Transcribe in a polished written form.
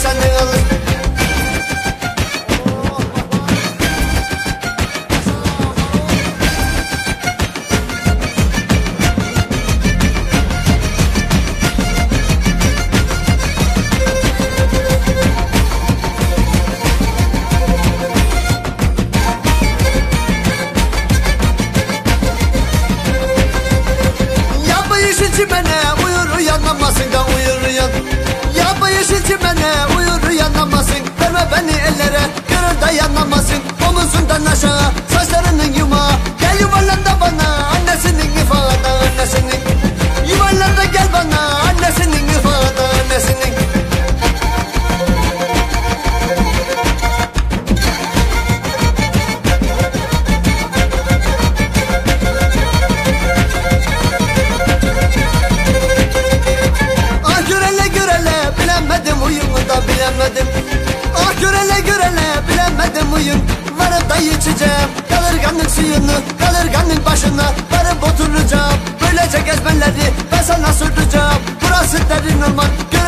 senden alır. Çimene uyur uyanamazsın da uyur uyan. Yapma yeşil çimene uyur uyanamazsın. Verme beni ellere görür dayanamazsın. Omuzundan aşağı saçlarının yumağı. Gel yuvarlan da bana annesinin ifadı annesinin. Yuvarlan da gel bana annesinin ifadı annesinin. Bilemedim. Ah görele görele bilemedim uyum. Varıp da içeceğim kalırganın suyunu, kalırganın başına varıp oturacağım. Böylece gezmeleri ben sana sürteceğim. Burası derin orman.